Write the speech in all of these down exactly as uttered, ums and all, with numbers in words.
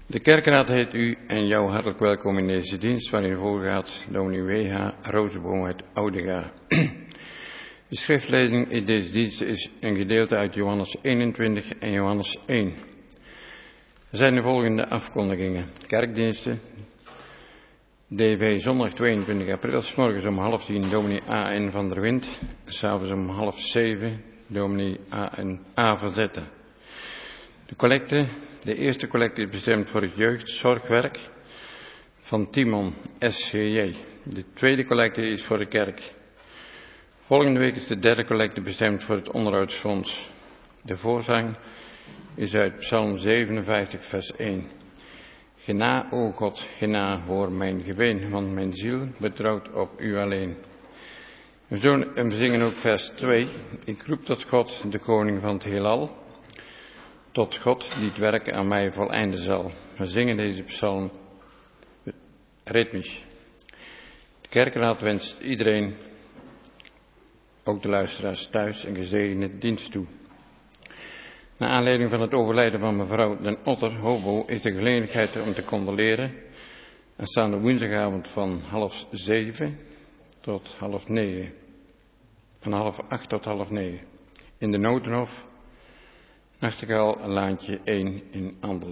De kerkraad heet u en jou hartelijk welkom in deze dienst waarin voorgaat dominee W H Rozenboom uit Oudega. De schriftlezing in deze dienst is een gedeelte uit Johannes eenentwintig en Johannes één. Er zijn de volgende afkondigingen. Kerkdiensten. D V zondag tweeëntwintig april, 's morgens om half tien dominee A N van der Wind. 's avonds om half zeven dominee A N A van Zetten. De collecte. De eerste collecte is bestemd voor het jeugdzorgwerk van Timon S G J. De tweede collecte is voor de kerk. Volgende week is de derde collecte bestemd voor het onderhoudsfonds. De voorzang is uit Psalm zevenenvijftig vers één. Gena, o God, gena, hoor mijn geween, want mijn ziel betrouwt op u alleen. We zingen ook vers twee. Ik roep tot God, de koning van het heelal. Tot God die het werk aan mij voleinden zal. We zingen deze psalm ritmisch. De kerkraad wenst iedereen, ook de luisteraars thuis, een gezegende dienst toe. Naar aanleiding van het overlijden van mevrouw Den Otter, hobo, is de gelegenheid om te condoleren. Aanstaande woensdagavond van half zeven tot half negen. Van half acht tot half negen. In de Notenhof. Nachtegaal, Laantje één in Andel.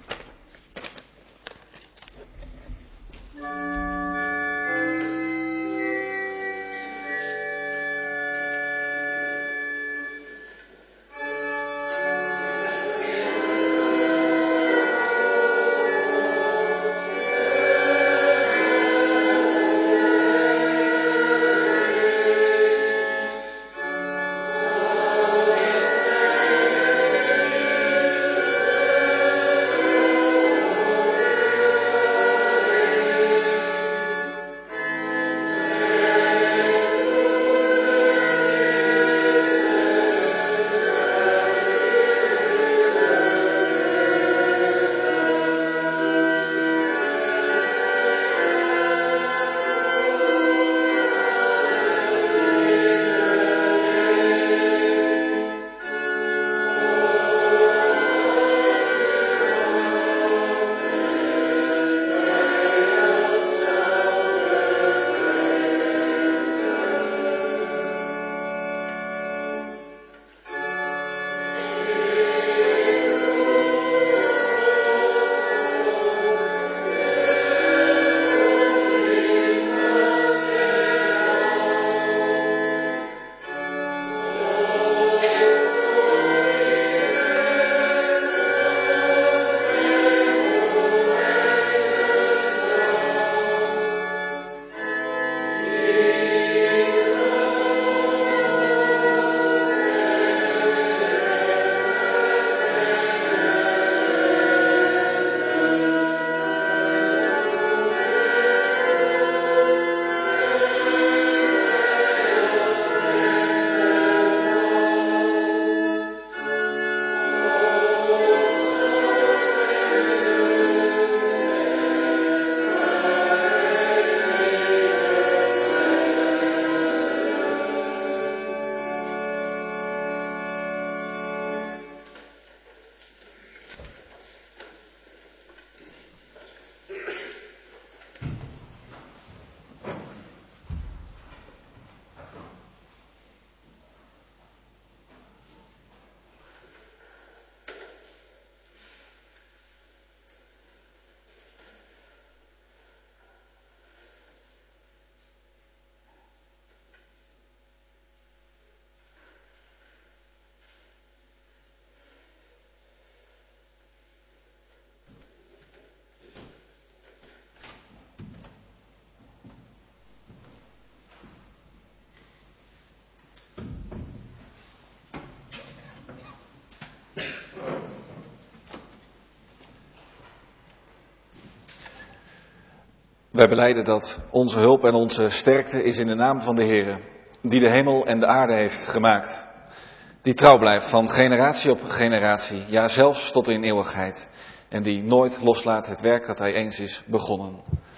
Wij belijden dat onze hulp en onze sterkte is in de naam van de Heere, die de hemel en de aarde heeft gemaakt. Die trouw blijft van generatie op generatie, ja zelfs tot in eeuwigheid. En die nooit loslaat het werk dat hij eens is begonnen.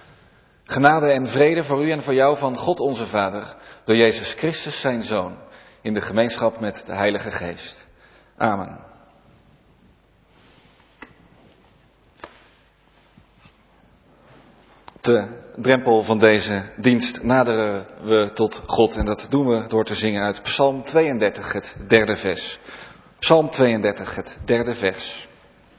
Genade en vrede voor u en voor jou van God onze Vader, door Jezus Christus zijn Zoon, in de gemeenschap met de Heilige Geest. Amen. de drempel van deze dienst naderen we tot God en dat doen we door te zingen uit Psalm tweeëndertig, het derde vers. Psalm tweeëndertig, het derde vers.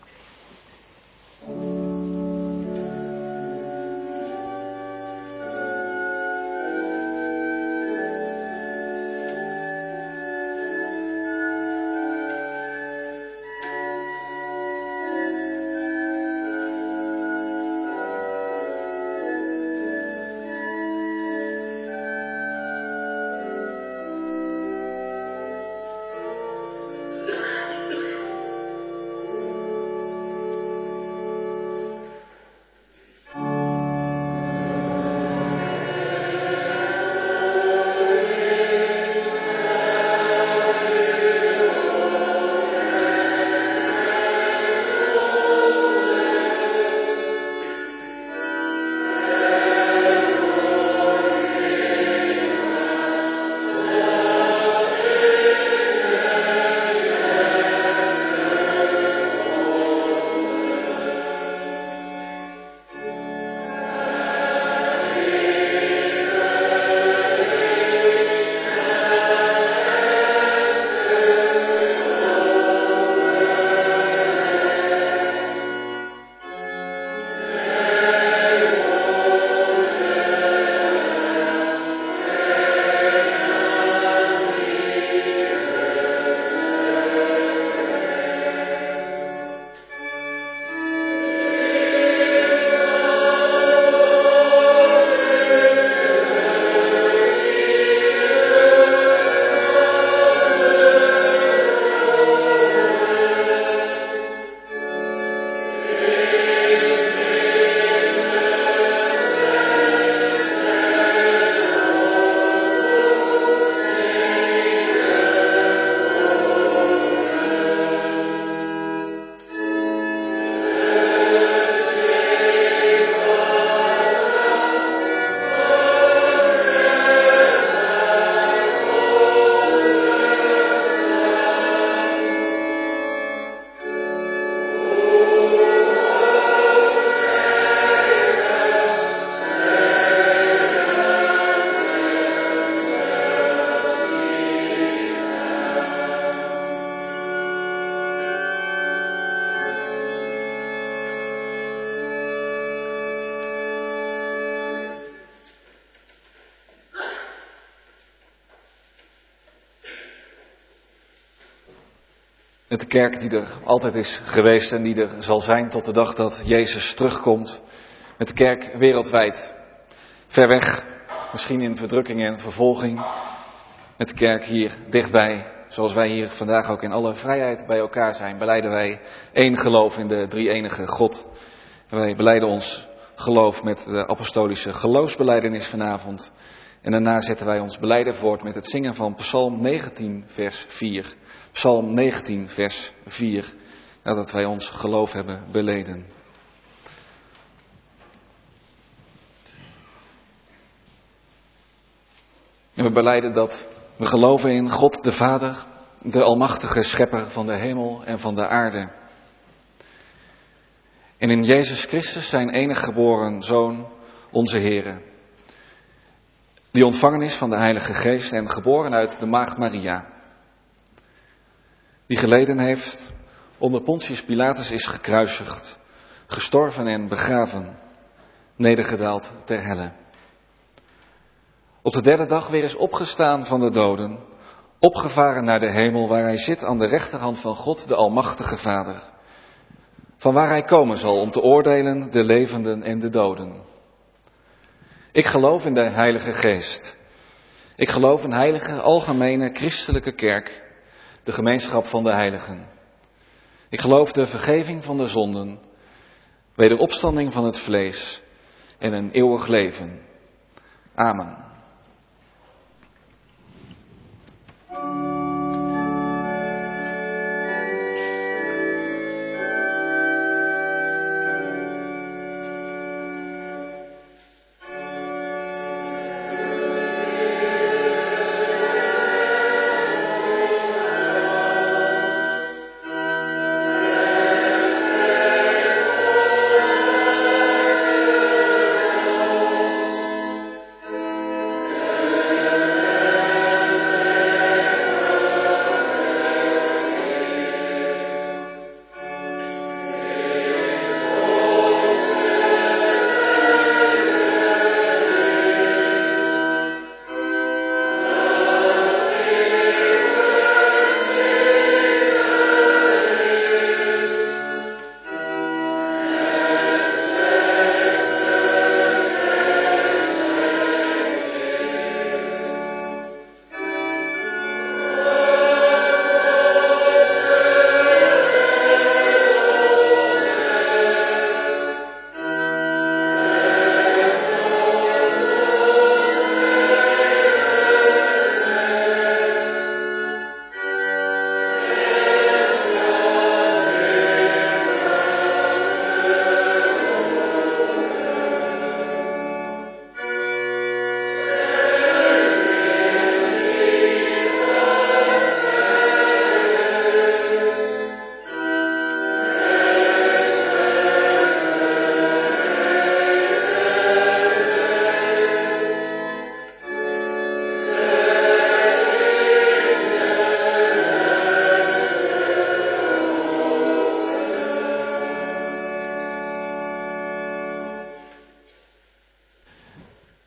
Met de kerk die er altijd is geweest en die er zal zijn tot de dag dat Jezus terugkomt. Met de kerk wereldwijd. Ver weg, misschien in verdrukking en vervolging. Met de kerk hier dichtbij, zoals wij hier vandaag ook in alle vrijheid bij elkaar zijn, belijden wij één geloof in de drie-enige God. En wij belijden ons geloof met de apostolische geloofsbelijdenis vanavond. En daarna zetten wij ons belijden voort met het zingen van Psalm negentien, vers vier. Psalm negentien, vers vier, nadat wij ons geloof hebben beleden. En we belijden dat we geloven in God de Vader, de almachtige schepper van de hemel en van de aarde. En in Jezus Christus, zijn enige geboren Zoon, onze Here. Die ontvangen is van de Heilige Geest en geboren uit de Maagd Maria. Die geleden heeft, onder Pontius Pilatus is gekruisigd, gestorven en begraven, nedergedaald ter helle. Op de derde dag weer is opgestaan van de doden, opgevaren naar de hemel waar hij zit aan de rechterhand van God, de Almachtige Vader. Van waar hij komen zal om te oordelen de levenden en de doden. Ik geloof in de Heilige Geest. Ik geloof in heilige, algemene, christelijke kerk, de gemeenschap van de heiligen. Ik geloof de vergeving van de zonden, wederopstanding van het vlees en een eeuwig leven. Amen.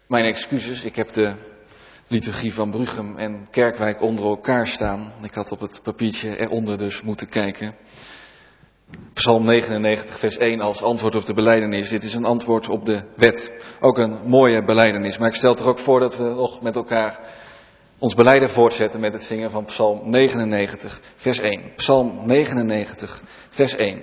Mijn excuses, ik heb de liturgie van Bruchem en Kerkwijk onder elkaar staan. Ik had op het papiertje eronder dus moeten kijken. Psalm negenennegentig vers één als antwoord op de belijdenis. Dit is een antwoord op de wet. Ook een mooie belijdenis. Maar ik stel er ook voor dat we nog met elkaar ons belijden voortzetten met het zingen van Psalm negenennegentig vers één. Psalm negenennegentig vers één.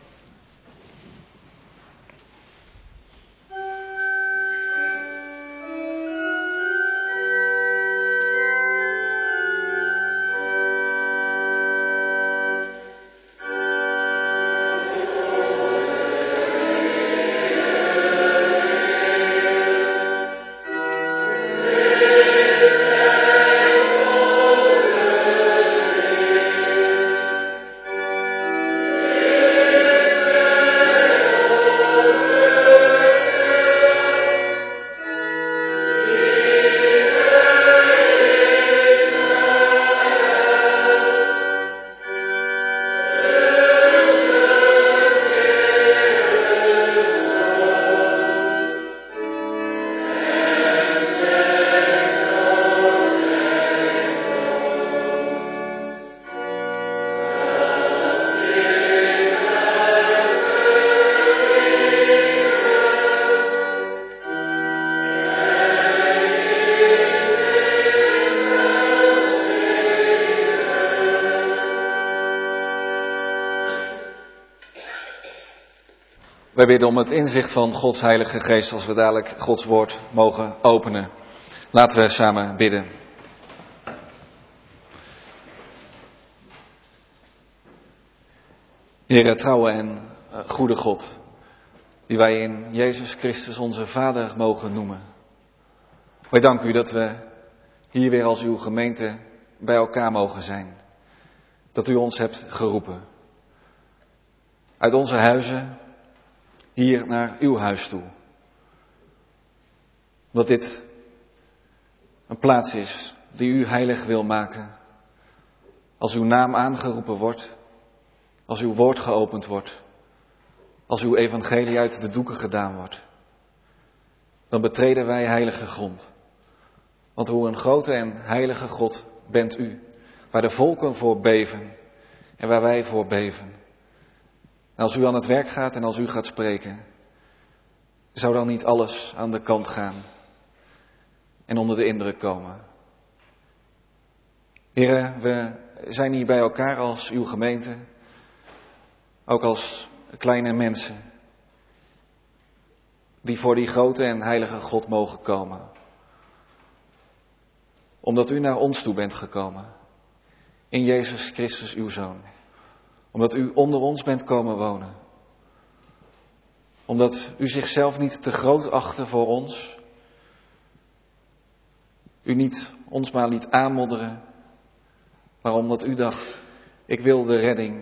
Wij bidden om het inzicht van Gods Heilige Geest als we dadelijk Gods woord mogen openen. Laten we samen bidden. Heere, trouwe en goede God, die wij in Jezus Christus onze Vader mogen noemen. Wij danken u dat we hier weer als uw gemeente bij elkaar mogen zijn. Dat u ons hebt geroepen. Uit onze huizen hier naar uw huis toe. Dat dit een plaats is die u heilig wil maken. Als uw naam aangeroepen wordt, als uw woord geopend wordt, als uw evangelie uit de doeken gedaan wordt, dan betreden wij heilige grond. Want hoe een grote en heilige God bent u, waar de volken voor beven en waar wij voor beven. En als u aan het werk gaat en als u gaat spreken, zou dan niet alles aan de kant gaan en onder de indruk komen. Heren, we zijn hier bij elkaar als uw gemeente, ook als kleine mensen, die voor die grote en heilige God mogen komen. Omdat u naar ons toe bent gekomen, in Jezus Christus uw Zoon. Omdat u onder ons bent komen wonen. Omdat u zichzelf niet te groot achtte voor ons. U niet ons maar liet aanmodderen. Maar omdat u dacht, ik wil de redding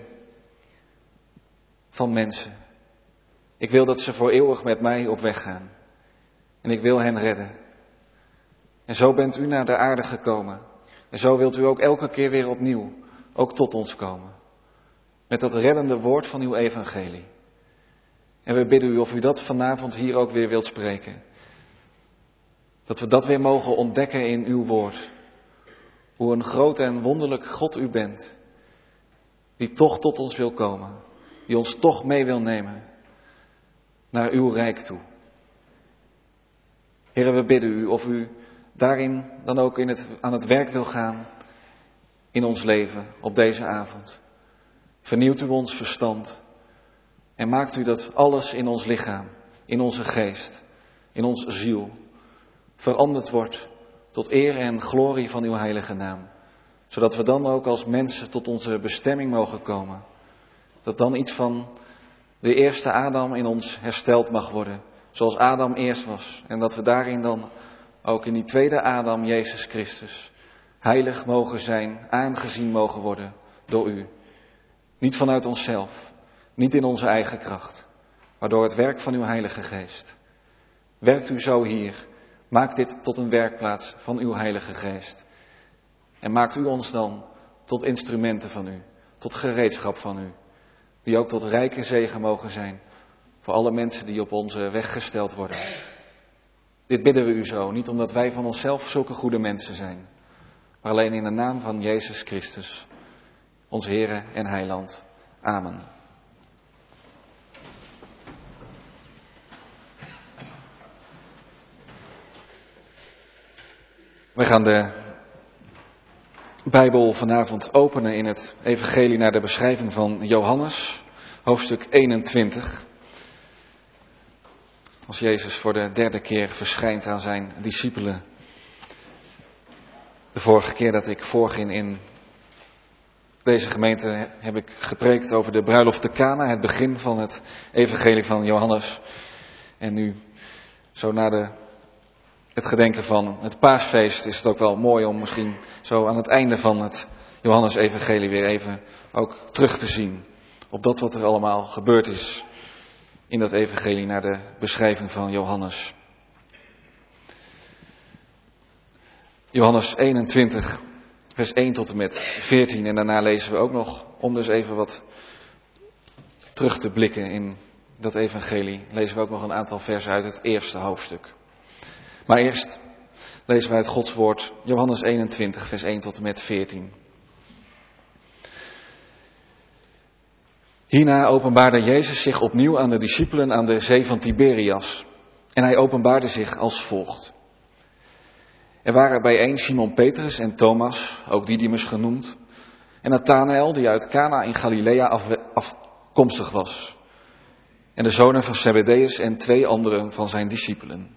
van mensen. Ik wil dat ze voor eeuwig met mij op weg gaan. En ik wil hen redden. En zo bent u naar de aarde gekomen. En zo wilt u ook elke keer weer opnieuw ook tot ons komen. Met dat reddende woord van uw evangelie. En we bidden u of u dat vanavond hier ook weer wilt spreken. Dat we dat weer mogen ontdekken in uw woord. Hoe een groot en wonderlijk God u bent. Die toch tot ons wil komen. Die ons toch mee wil nemen. Naar uw rijk toe. Heren, we bidden u of u daarin dan ook in het, aan het werk wil gaan. In ons leven op deze avond. Vernieuwt u ons verstand en maakt u dat alles in ons lichaam, in onze geest, in onze ziel, veranderd wordt tot eer en glorie van uw heilige naam. Zodat we dan ook als mensen tot onze bestemming mogen komen. Dat dan iets van de eerste Adam in ons hersteld mag worden, zoals Adam eerst was. En dat we daarin dan ook in die tweede Adam, Jezus Christus, heilig mogen zijn, aangezien mogen worden door u. Niet vanuit onszelf, niet in onze eigen kracht, maar door het werk van uw Heilige Geest. Werkt u zo hier, maak dit tot een werkplaats van uw Heilige Geest. En maakt u ons dan tot instrumenten van u, tot gereedschap van u, die ook tot rijke zegen mogen zijn voor alle mensen die op onze weg gesteld worden. Dit bidden we u zo, niet omdat wij van onszelf zulke goede mensen zijn, maar alleen in de naam van Jezus Christus, ons Heere en Heiland. Amen. We gaan de Bijbel vanavond openen in het evangelie naar de beschrijving van Johannes, hoofdstuk eenentwintig. Als Jezus voor de derde keer verschijnt aan zijn discipelen. De vorige keer dat ik voorging in deze gemeente heb ik gepreekt over de bruiloft te Kana, het begin van het evangelie van Johannes. En nu, zo na de, het gedenken van het paasfeest, is het ook wel mooi om misschien zo aan het einde van het Johannes-evangelie weer even ook terug te zien op dat wat er allemaal gebeurd is in dat evangelie naar de beschrijving van Johannes. Johannes eenentwintig, vers één tot en met veertien. En daarna lezen we ook nog, om dus even wat terug te blikken in dat evangelie, lezen we ook nog een aantal versen uit het eerste hoofdstuk. Maar eerst lezen we uit Gods woord Johannes eenentwintig, vers één tot en met veertien. Hierna openbaarde Jezus zich opnieuw aan de discipelen aan de zee van Tiberias. En hij openbaarde zich als volgt. Er waren bijeen Simon Petrus en Thomas, ook Didymus genoemd, en Nathanael die uit Kana in Galilea af, afkomstig was. En de zonen van Zebedeus en twee anderen van zijn discipelen.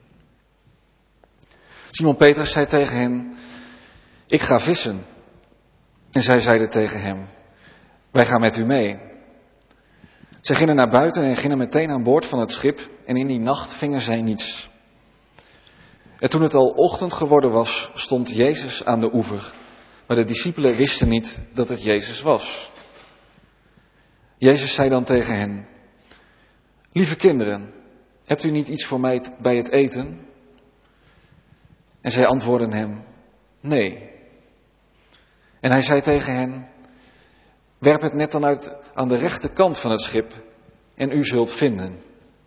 Simon Petrus zei tegen hen, ik ga vissen. En zij zeiden tegen hem, wij gaan met u mee. Zij gingen naar buiten en gingen meteen aan boord van het schip en in die nacht vingen zij niets. En toen het al ochtend geworden was, stond Jezus aan de oever, maar de discipelen wisten niet dat het Jezus was. Jezus zei dan tegen hen, lieve kinderen, hebt u niet iets voor mij bij het eten? En zij antwoordden hem, nee. En hij zei tegen hen, werp het net dan uit aan de rechterkant van het schip en u zult vinden.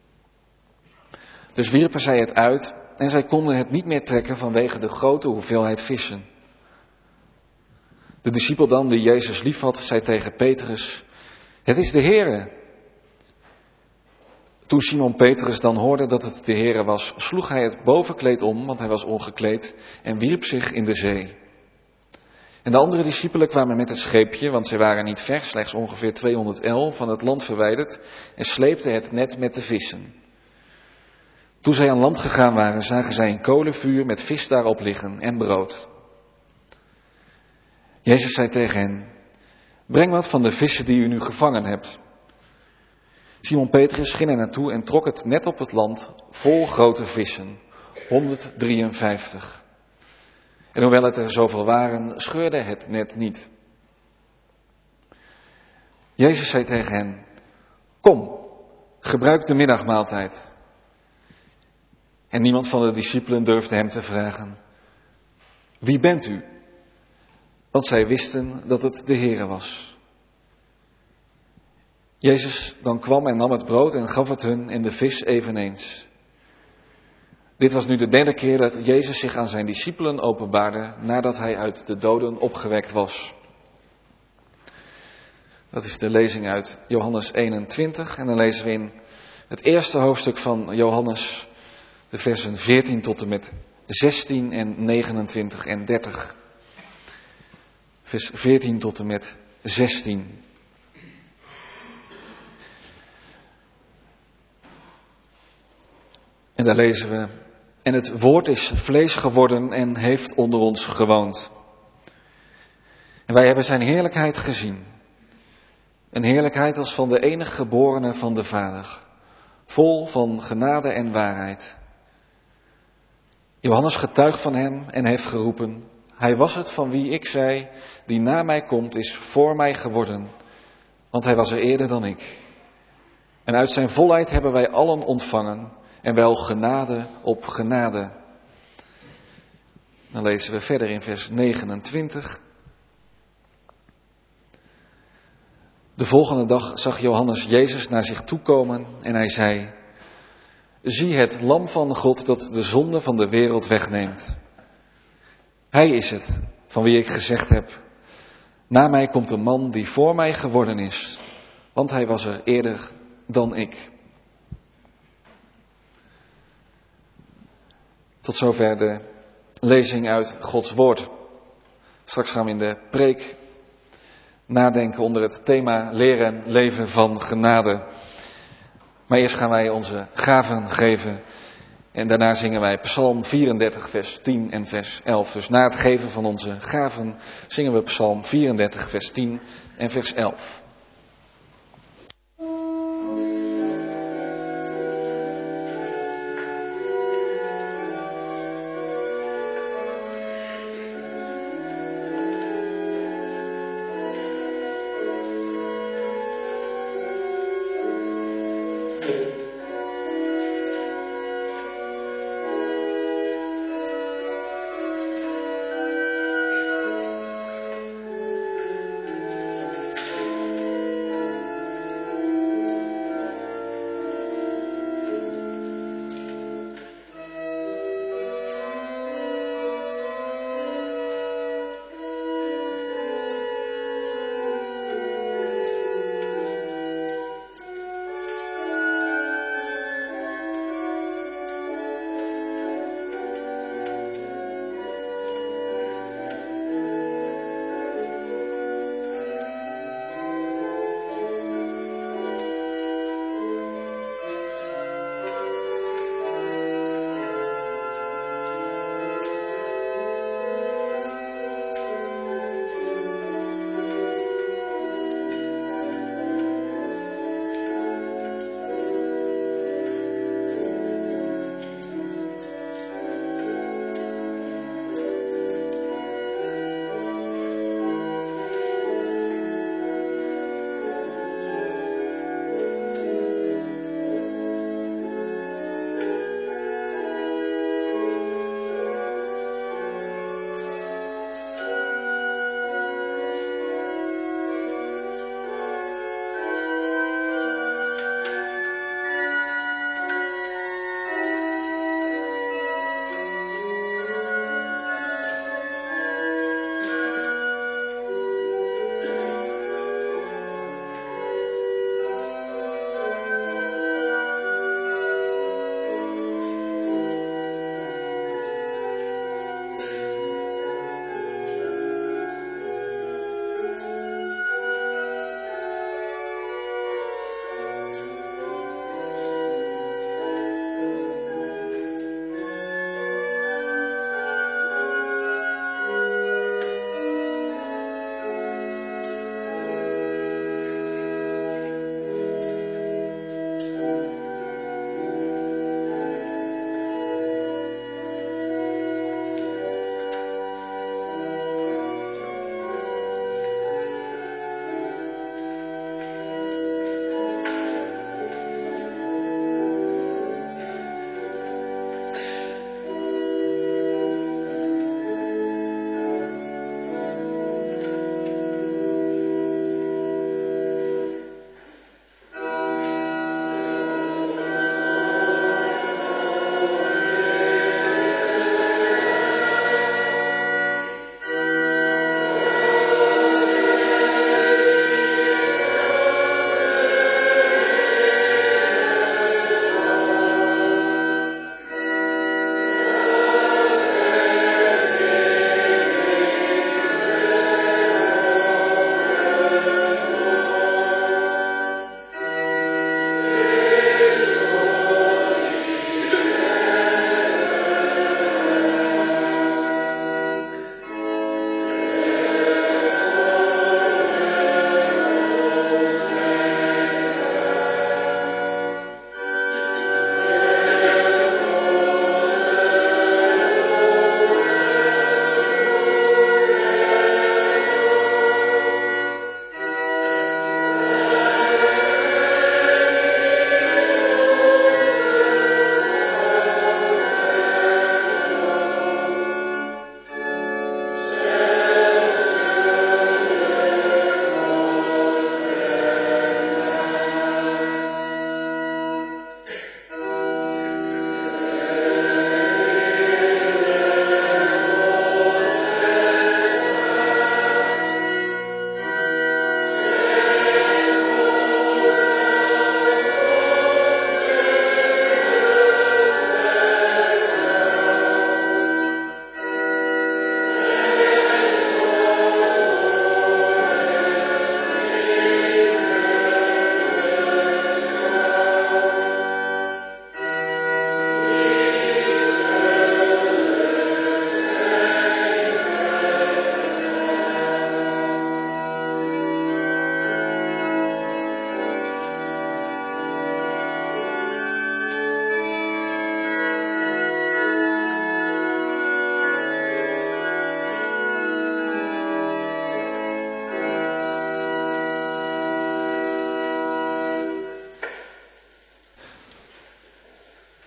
Dus wierpen zij het uit en zij konden het niet meer trekken vanwege de grote hoeveelheid vissen. De discipel dan, die Jezus liefhad, zei tegen Petrus, het is de Heere. Toen Simon Petrus dan hoorde dat het de Heere was, sloeg hij het bovenkleed om, want hij was ongekleed, en wierp zich in de zee. En de andere discipelen kwamen met het scheepje, want zij waren niet ver, slechts ongeveer tweehonderd el van het land verwijderd, en sleepten het net met de vissen. Toen zij aan land gegaan waren, zagen zij een kolenvuur met vis daarop liggen en brood. Jezus zei tegen hen, breng wat van de vissen die u nu gevangen hebt. Simon Petrus ging er naartoe en trok het net op het land vol grote vissen, honderddrieënvijftig. En hoewel het er zoveel waren, scheurde het net niet. Jezus zei tegen hen, kom, gebruik de middagmaaltijd. En niemand van de discipelen durfde hem te vragen, wie bent u? Want zij wisten dat het de Heere was. Jezus dan kwam en nam het brood en gaf het hun en de vis eveneens. Dit was nu de derde keer dat Jezus zich aan zijn discipelen openbaarde nadat hij uit de doden opgewekt was. Dat is de lezing uit Johannes eenentwintig en dan lezen we in het eerste hoofdstuk van Johannes de versen veertien tot en met zestien en negenentwintig en dertig. Vers veertien tot en met zestien. En daar lezen we, en het woord is vlees geworden en heeft onder ons gewoond. En wij hebben zijn heerlijkheid gezien. Een heerlijkheid als van de enige geborene van de Vader, vol van genade en waarheid. Johannes getuigt van hem en heeft geroepen, hij was het van wie ik zei, die na mij komt is voor mij geworden, want hij was er eerder dan ik. En uit zijn volheid hebben wij allen ontvangen, en wel genade op genade. Dan lezen we verder in vers negenentwintig. De volgende dag zag Johannes Jezus naar zich toekomen en hij zei, Zie het lam van God dat de zonde van de wereld wegneemt. Hij is het van wie ik gezegd heb, na mij komt een man die voor mij geworden is, want hij was er eerder dan ik. Tot zover de lezing uit Gods woord. Straks gaan we in de preek nadenken onder het thema leren leven van genade. Maar eerst gaan wij onze gaven geven en daarna zingen wij Psalm vierendertig vers tien en vers elf. Dus na het geven van onze gaven zingen we Psalm vierendertig vers tien en vers elf.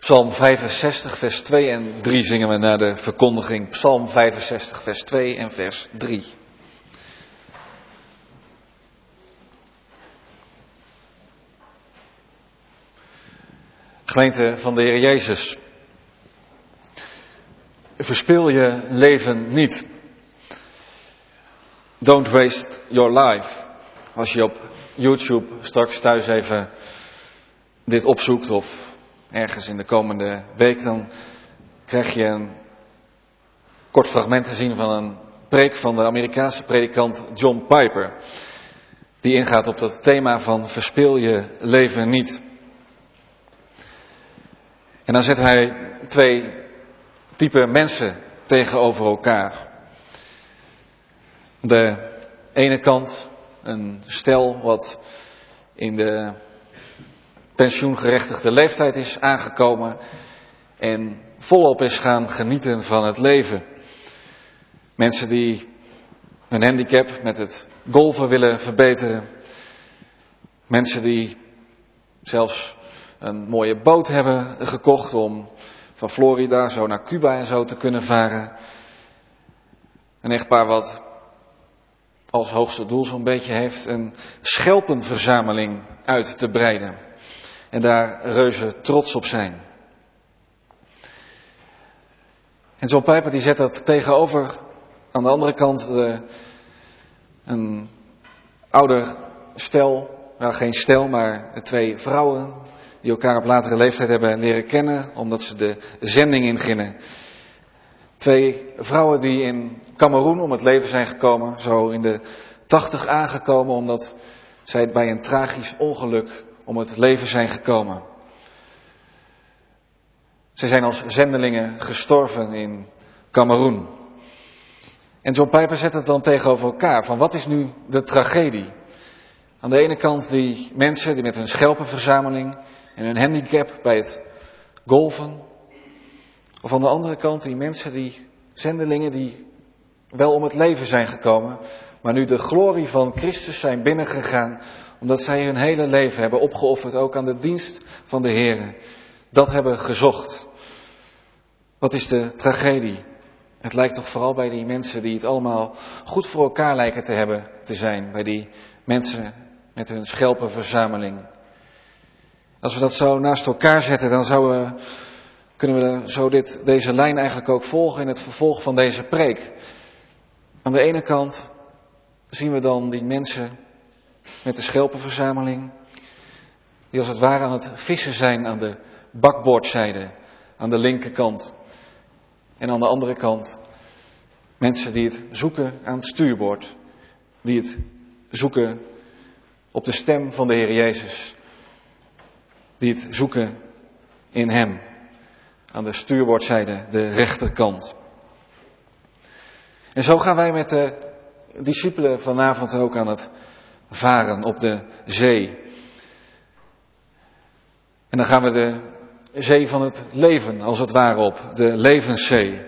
Psalm vijfenzestig, vers twee en drie zingen we naar de verkondiging. Psalm vijfenzestig, vers twee en vers drie. Gemeente van de Heer Jezus. Verspil je leven niet. Don't waste your life. Als je op YouTube straks thuis even dit opzoekt of ergens in de komende week, dan krijg je een kort fragment te zien van een preek van de Amerikaanse predikant John Piper. Die ingaat op dat thema van verspil je leven niet. En dan zet hij twee type mensen tegenover elkaar. De ene kant een stel wat in de pensioengerechtigde leeftijd is aangekomen en volop is gaan genieten van het leven. Mensen die hun handicap met het golfen willen verbeteren. Mensen die zelfs een mooie boot hebben gekocht om van Florida zo naar Cuba en zo te kunnen varen. Een echtpaar wat als hoogste doel zo'n beetje heeft een schelpenverzameling uit te breiden. En daar reuze trots op zijn. En John Piper die zet dat tegenover aan de andere kant de, een ouder stel, nou geen stel, maar twee vrouwen die elkaar op latere leeftijd hebben leren kennen omdat ze de zending ingingen. Twee vrouwen die in Kameroen om het leven zijn gekomen, zo in de tachtig aangekomen omdat zij bij een tragisch ongeluk om het leven zijn gekomen. Zij zijn als zendelingen gestorven in Kameroen. En John Piper zet het dan tegenover elkaar, van wat is nu de tragedie? Aan de ene kant die mensen die met hun schelpenverzameling en hun handicap bij het golfen. Of aan de andere kant die mensen, die zendelingen die wel om het leven zijn gekomen, maar nu de glorie van Christus zijn binnengegaan, omdat zij hun hele leven hebben opgeofferd, ook aan de dienst van de Heer. Dat hebben gezocht. Wat is de tragedie? Het lijkt toch vooral bij die mensen die het allemaal goed voor elkaar lijken te hebben te zijn. Bij die mensen met hun schelpenverzameling. Als we dat zo naast elkaar zetten, dan zouden we, kunnen we zo dit, deze lijn eigenlijk ook volgen in het vervolg van deze preek. Aan de ene kant zien we dan die mensen met de schelpenverzameling, die als het ware aan het vissen zijn aan de bakboordzijde, aan de linkerkant. En aan de andere kant mensen die het zoeken aan het stuurboord, die het zoeken op de stem van de Heer Jezus, die het zoeken in Hem, aan de stuurboordzijde, de rechterkant. En zo gaan wij met de discipelen vanavond ook aan het varen op de zee. En dan gaan we de zee van het leven, als het ware, op. De levenszee.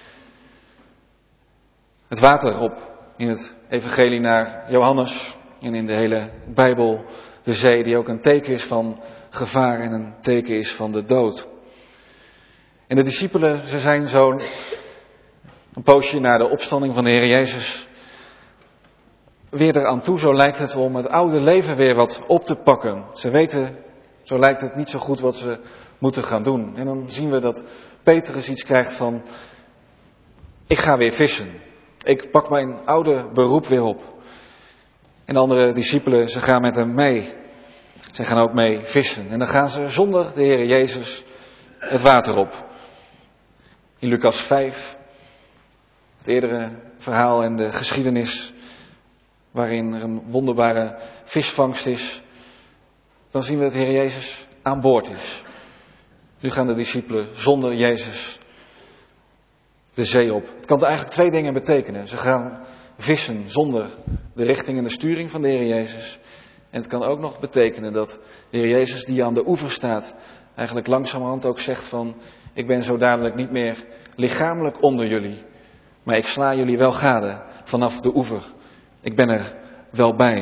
Het water op in het evangelie naar Johannes en in de hele Bijbel. De zee die ook een teken is van gevaar en een teken is van de dood. En de discipelen, ze zijn zo'n een poosje na de opstanding van de Heer Jezus weer eraan toe, zo lijkt het, om het oude leven weer wat op te pakken. Ze weten, zo lijkt het, niet zo goed wat ze moeten gaan doen. En dan zien we dat Petrus iets krijgt van, ik ga weer vissen. Ik pak mijn oude beroep weer op. En de andere discipelen, ze gaan met hem mee. Ze gaan ook mee vissen. En dan gaan ze zonder de Heer Jezus het water op. In Lucas vijf, het eerdere verhaal en de geschiedenis, waarin er een wonderbare visvangst is, dan zien we dat de Heer Jezus aan boord is. Nu gaan de discipelen zonder Jezus de zee op. Het kan eigenlijk twee dingen betekenen. Ze gaan vissen zonder de richting en de sturing van de Heer Jezus. En het kan ook nog betekenen dat de Heer Jezus, die aan de oever staat, eigenlijk langzamerhand ook zegt van, ik ben zo dadelijk niet meer lichamelijk onder jullie, maar ik sla jullie wel gade vanaf de oever. Ik ben er wel bij.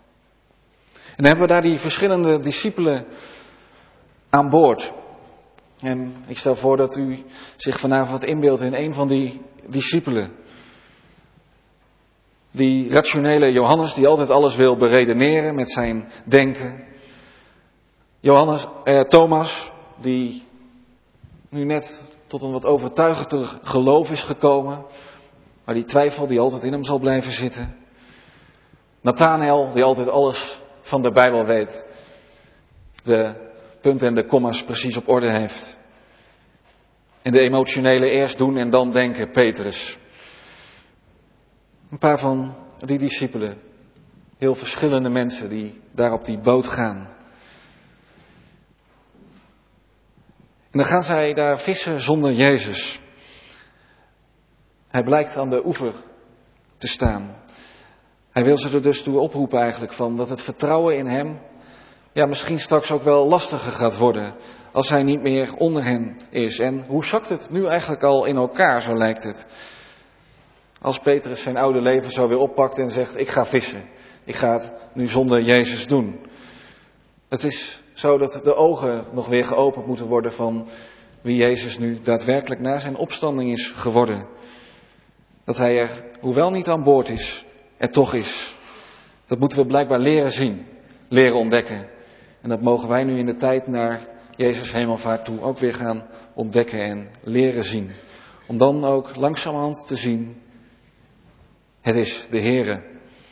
En dan hebben we daar die verschillende discipelen aan boord. En ik stel voor dat u zich vanavond inbeeldt in een van die discipelen. Die rationele Johannes die altijd alles wil beredeneren met zijn denken. Johannes, eh, Thomas die nu net tot een wat overtuigender geloof is gekomen. Maar die twijfel die altijd in hem zal blijven zitten. Nathanael die altijd alles van de Bijbel weet. De punten en de komma's precies op orde heeft. En de emotionele eerst doen en dan denken, Petrus. Een paar van die discipelen. Heel verschillende mensen die daar op die boot gaan. En dan gaan zij daar vissen zonder Jezus. Hij blijkt aan de oever te staan. Hij wil ze er dus toe oproepen eigenlijk van dat het vertrouwen in hem ja, misschien straks ook wel lastiger gaat worden als hij niet meer onder hen is. En hoe zakt het nu eigenlijk al in elkaar, zo lijkt het. Als Petrus zijn oude leven zo weer oppakt en zegt, ik ga vissen. Ik ga het nu zonder Jezus doen. Het is zo dat de ogen nog weer geopend moeten worden van wie Jezus nu daadwerkelijk na zijn opstanding is geworden. Dat hij er, hoewel niet aan boord is, er toch is. Dat moeten we blijkbaar leren zien, leren ontdekken. En dat mogen wij nu in de tijd naar Jezus hemelvaart toe ook weer gaan ontdekken en leren zien. Om dan ook langzamerhand te zien, het is de Heere.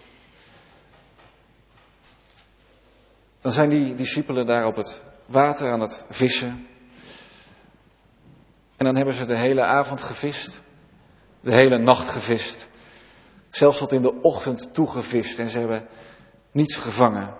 Dan zijn die discipelen daar op het water aan het vissen. En dan hebben ze de hele avond gevist, de hele nacht gevist. Zelfs tot in de ochtend toegevist en ze hebben niets gevangen.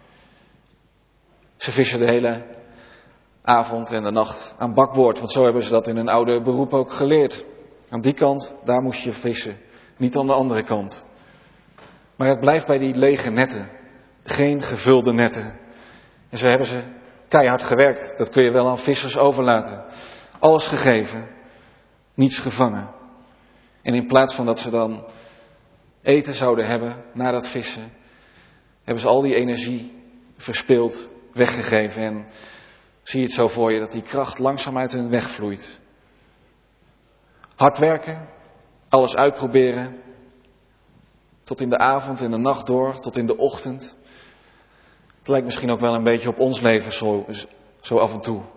Ze vissen de hele avond en de nacht aan bakboord, want zo hebben ze dat in hun oude beroep ook geleerd. Aan die kant, daar moest je vissen, niet aan de andere kant. Maar het blijft bij die lege netten, geen gevulde netten. En zo hebben ze keihard gewerkt, dat kun je wel aan vissers overlaten. Alles gegeven, niets gevangen. En in plaats van dat ze dan eten zouden hebben na dat vissen, hebben ze al die energie verspild, weggegeven. En zie je het zo voor je dat die kracht langzaam uit hun wegvloeit. Hard werken, alles uitproberen, tot in de avond en de nacht door, tot in de ochtend. Het lijkt misschien ook wel een beetje op ons leven zo, zo af en toe.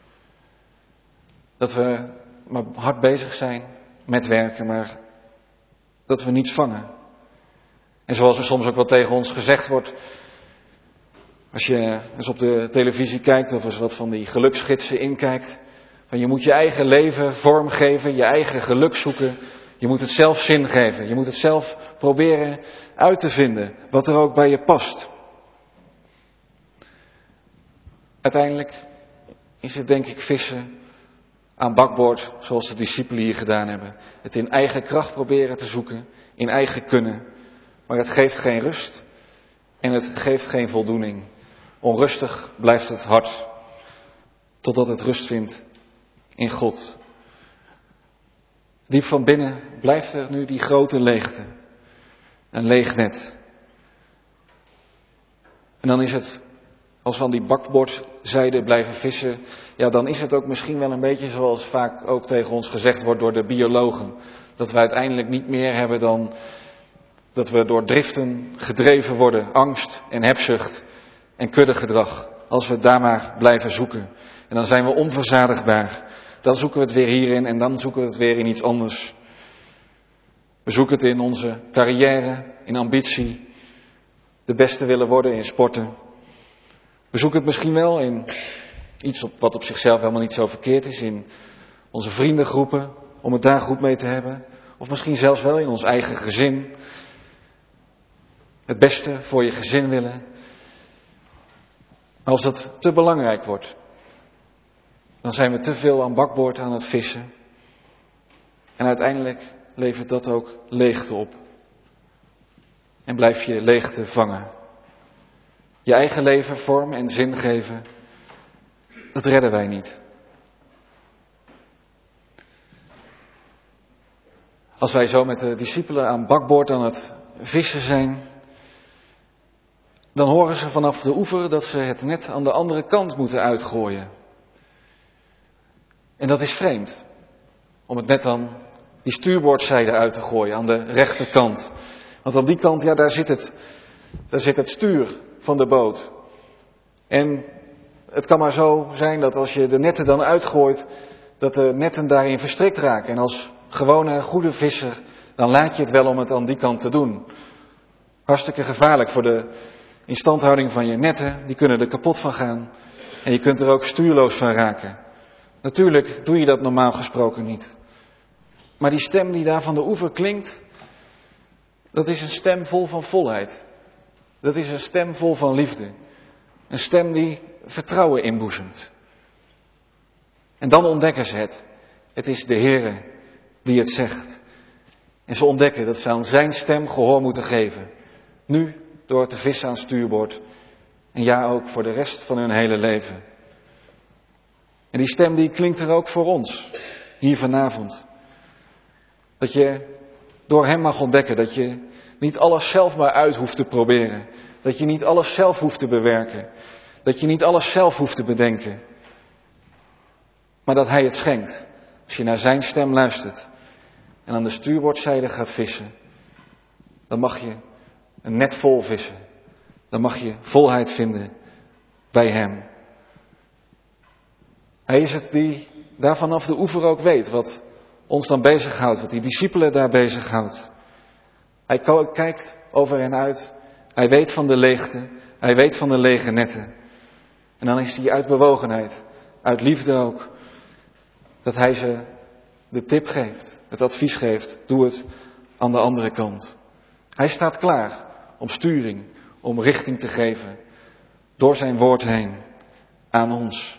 Dat we maar hard bezig zijn met werken, maar dat we niets vangen. En zoals er soms ook wel tegen ons gezegd wordt, als je eens op de televisie kijkt of eens wat van die geluksgidsen inkijkt, van je moet je eigen leven vormgeven, je eigen geluk zoeken, je moet het zelf zin geven, je moet het zelf proberen uit te vinden, wat er ook bij je past. Uiteindelijk is het denk ik vissen aan bakboord, zoals de discipelen hier gedaan hebben. Het in eigen kracht proberen te zoeken, in eigen kunnen. Maar het geeft geen rust en het geeft geen voldoening. Onrustig blijft het hart, totdat het rust vindt in God. Diep van binnen blijft er nu die grote leegte, een leeg net. En dan is het, als we aan die bakboordzijde blijven vissen, ja, dan is het ook misschien wel een beetje zoals vaak ook tegen ons gezegd wordt door de biologen. Dat we uiteindelijk niet meer hebben dan dat we door driften gedreven worden, angst en hebzucht en kuddegedrag. Als we daar maar blijven zoeken. En dan zijn we onverzadigbaar. Dan zoeken we het weer hierin en dan zoeken we het weer in iets anders. We zoeken het in onze carrière, in ambitie, de beste willen worden in sporten. We zoeken het misschien wel in iets op, wat op zichzelf helemaal niet zo verkeerd is, in onze vriendengroepen, om het daar goed mee te hebben. Of misschien zelfs wel in ons eigen gezin. Het beste voor je gezin willen. Maar als dat te belangrijk wordt, dan zijn we te veel aan bakboord aan het vissen. En uiteindelijk levert dat ook leegte op. En blijf je leegte vangen. Je eigen leven vorm en zin geven, dat redden wij niet. Als wij zo met de discipelen aan bakboord aan het vissen zijn, dan horen ze vanaf de oever dat ze het net aan de andere kant moeten uitgooien. En dat is vreemd, om het net dan die stuurboordzijde uit te gooien, aan de rechterkant. Want aan die kant, ja, daar zit het, daar zit het stuur van de boot. En het kan maar zo zijn dat als je de netten dan uitgooit, dat de netten daarin verstrikt raken. En als gewone goede visser, dan laat je het wel om het aan die kant te doen. Hartstikke gevaarlijk voor de instandhouding van je netten, die kunnen er kapot van gaan. En je kunt er ook stuurloos van raken. Natuurlijk doe je dat normaal gesproken niet. Maar die stem die daar van de oever klinkt, dat is een stem vol van volheid. Dat is een stem vol van liefde. Een stem die vertrouwen inboezemt. En dan ontdekken ze het. Het is de Heere die het zegt. En ze ontdekken dat ze aan zijn stem gehoor moeten geven. Nu door te vissen aan stuurboord. En ja, ook voor de rest van hun hele leven. En die stem die klinkt er ook voor ons. Hier vanavond. Dat je door hem mag ontdekken. Dat je niet alles zelf maar uit hoeft te proberen. Dat je niet alles zelf hoeft te bewerken. Dat je niet alles zelf hoeft te bedenken. Maar dat hij het schenkt. Als je naar zijn stem luistert. En aan de stuurboordzijde gaat vissen. Dan mag je een net vol vissen. Dan mag je volheid vinden bij hem. Hij is het die daar vanaf de oever ook weet wat ons dan bezighoudt. Wat die discipelen daar bezighoudt. Hij kijkt over hen uit. Hij weet van de leegte. Hij weet van de lege netten. En dan is hij uit bewogenheid, uit liefde ook, dat hij ze de tip geeft, het advies geeft. Doe het aan de andere kant. Hij staat klaar om sturing, om richting te geven. Door zijn woord heen aan ons.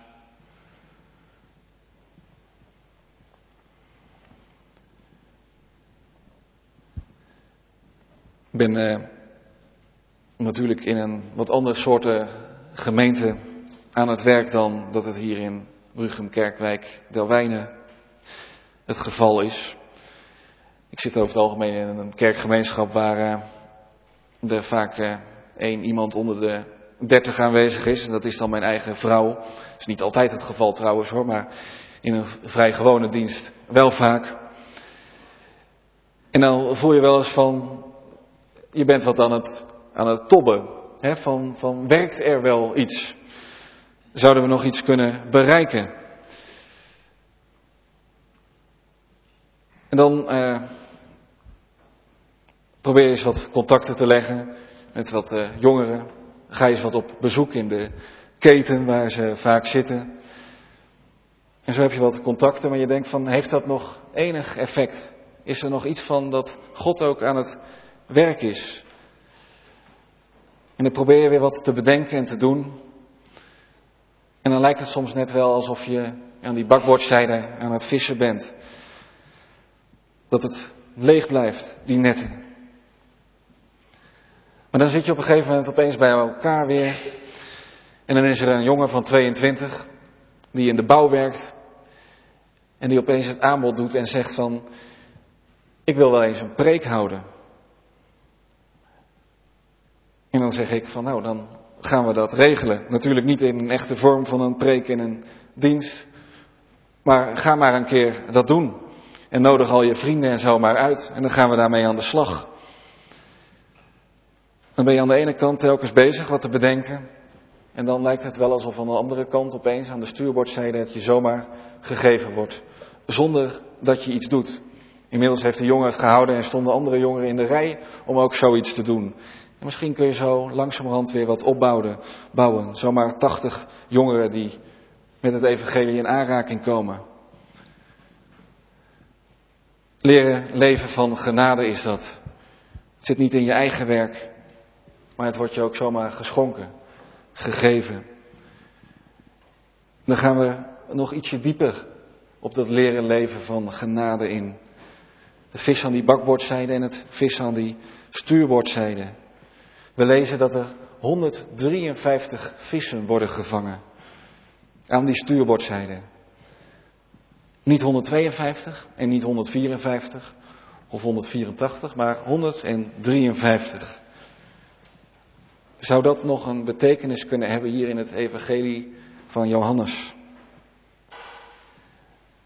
Ik ben eh, natuurlijk in een wat andere soorten gemeente aan het werk dan dat het hier in Bruchem, Kerkwijk, Delwijnen het geval is. Ik zit over het algemeen in een kerkgemeenschap waar uh, er vaak uh, één iemand onder de dertig aanwezig is. En dat is dan mijn eigen vrouw. Dat is niet altijd het geval trouwens hoor, maar in een vrij gewone dienst wel vaak. En dan voel je wel eens van, je bent wat aan het, aan het tobben. Hè, van, van werkt er wel iets? Zouden we nog iets kunnen bereiken? En dan uh, probeer je eens wat contacten te leggen met wat uh, jongeren. Ga je eens wat op bezoek in de keten waar ze vaak zitten. En zo heb je wat contacten, maar je denkt van, heeft dat nog enig effect? Is er nog iets van dat God ook aan het werk is? En dan probeer je weer wat te bedenken en te doen. En dan lijkt het soms net wel alsof je aan die bakboordzijde aan het vissen bent. Dat het leeg blijft, die netten. Maar dan zit je op een gegeven moment opeens bij elkaar weer. En dan is er een jongen van tweeëntwintig die in de bouw werkt. En die opeens het aanbod doet en zegt van, ik wil wel eens een preek houden. En dan zeg ik van, nou dan gaan we dat regelen. Natuurlijk niet in een echte vorm van een preek in een dienst. Maar ga maar een keer dat doen. En nodig al je vrienden en zo maar uit. En dan gaan we daarmee aan de slag. Dan ben je aan de ene kant telkens bezig wat te bedenken. En dan lijkt het wel alsof aan de andere kant opeens aan de stuurboordzijde het je zomaar gegeven wordt. Zonder dat je iets doet. Inmiddels heeft de jongen het gehouden en stonden andere jongeren in de rij om ook zoiets te doen. En misschien kun je zo langzamerhand weer wat opbouwen. Bouwen. Zomaar tachtig jongeren die met het evangelie in aanraking komen. Leren leven van genade is dat. Het zit niet in je eigen werk, maar het wordt je ook zomaar geschonken, gegeven. Dan gaan we nog ietsje dieper op dat leren leven van genade in. Het vissen aan die bakboordzijde en het vissen aan die stuurboordzijde. We lezen dat er honderddrieënvijftig vissen worden gevangen aan die stuurboordzijde. Niet honderdtweeënvijftig en niet honderdvierenvijftig of honderdvierentachtig, maar honderddrieënvijftig. Zou dat nog een betekenis kunnen hebben hier in het evangelie van Johannes?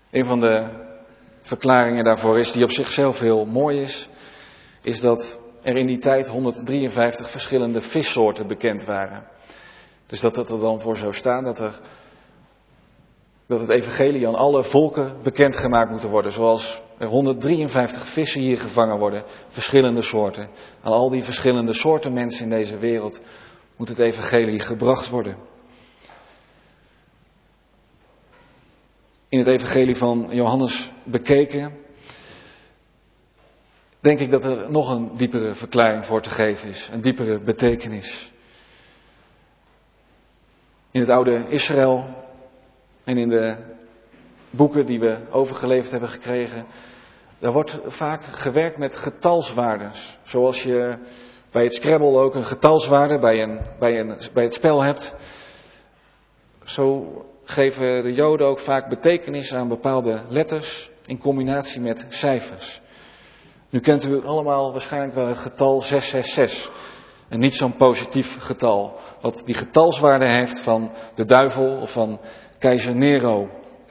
Een van de verklaringen daarvoor is, die op zichzelf heel mooi is, is dat er in die tijd honderddrieënvijftig verschillende vissoorten bekend waren. Dus dat het er dan voor zou staan dat, er, dat het evangelie aan alle volken bekendgemaakt moet worden. Zoals er honderddrieënvijftig vissen hier gevangen worden, verschillende soorten. Aan al die verschillende soorten mensen in deze wereld moet het evangelie gebracht worden. In het evangelie van Johannes bekeken, denk ik dat er nog een diepere verklaring voor te geven is, een diepere betekenis. In het oude Israël en in de boeken die we overgeleverd hebben gekregen, daar wordt vaak gewerkt met getalswaardes. Zoals je bij het Scrabble ook een getalswaarde bij, een, bij, een, bij het spel hebt. Zo geven de Joden ook vaak betekenis aan bepaalde letters in combinatie met cijfers. Nu kent u allemaal waarschijnlijk wel het getal zes zes zes. En niet zo'n positief getal. Wat die getalswaarde heeft van de duivel of van keizer Nero.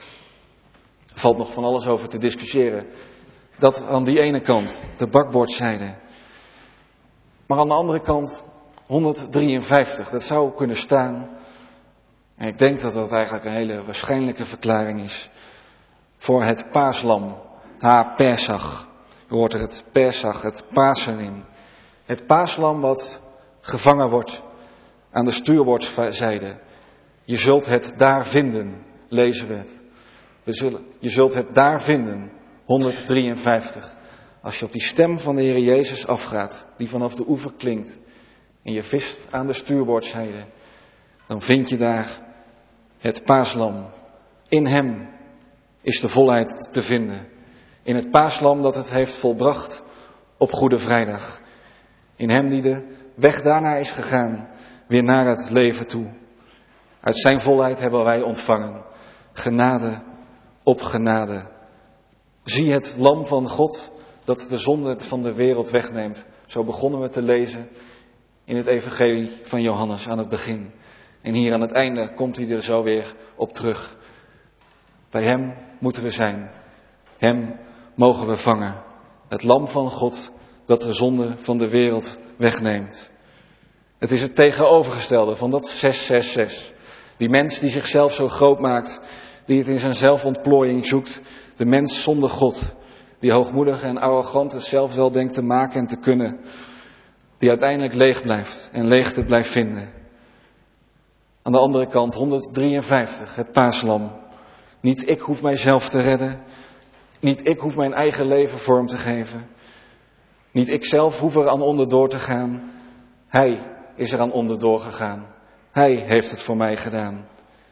Er valt nog van alles over te discussiëren. Dat aan die ene kant, de bakboordzijde. Maar aan de andere kant honderddrieënvijftig. Dat zou kunnen staan. En ik denk dat dat eigenlijk een hele waarschijnlijke verklaring is. Voor het paaslam. Ha Pesach. Je hoort er het Pesach, het Pasen in. Het paaslam wat gevangen wordt aan de stuurboordzijde. Je zult het daar vinden, lezen we het. We zullen, je zult het daar vinden, honderddrieënvijftig. Als je op die stem van de Heer Jezus afgaat, die vanaf de oever klinkt, en je vist aan de stuurboordzijde, dan vind je daar het paaslam. In hem is de volheid te vinden. In het paaslam dat het heeft volbracht op Goede Vrijdag. In hem die de weg daarna is gegaan, weer naar het leven toe. Uit zijn volheid hebben wij ontvangen. Genade op genade. Zie het lam van God dat de zonde van de wereld wegneemt. Zo begonnen we te lezen in het evangelie van Johannes aan het begin. En hier aan het einde komt hij er zo weer op terug. Bij hem moeten we zijn. Hem mogen we vangen. Het lam van God dat de zonde van de wereld wegneemt. Het is het tegenovergestelde van dat zes zes zes. Die mens die zichzelf zo groot maakt, die het in zijn zelfontplooiing zoekt. De mens zonder God, die hoogmoedig en arrogant het zelf wel denkt te maken en te kunnen. Die uiteindelijk leeg blijft en leegte blijft vinden. Aan de andere kant honderddrieënvijftig, het paaslam. Niet ik hoef mijzelf te redden. Niet ik hoef mijn eigen leven vorm te geven. Niet ik zelf hoef er aan onderdoor te gaan. Hij is er aan onderdoor gegaan. Hij heeft het voor mij gedaan.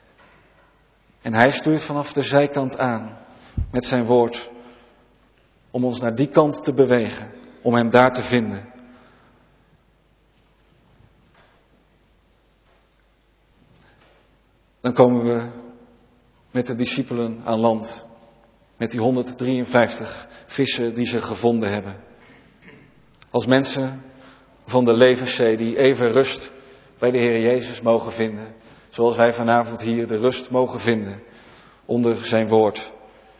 En hij stuurt vanaf de zijkant aan met zijn woord om ons naar die kant te bewegen, om hem daar te vinden. Dan komen we met de discipelen aan land. Met die honderddrieënvijftig vissen die ze gevonden hebben. Als mensen van de levenszee die even rust bij de Heer Jezus mogen vinden. Zoals wij vanavond hier de rust mogen vinden onder zijn woord.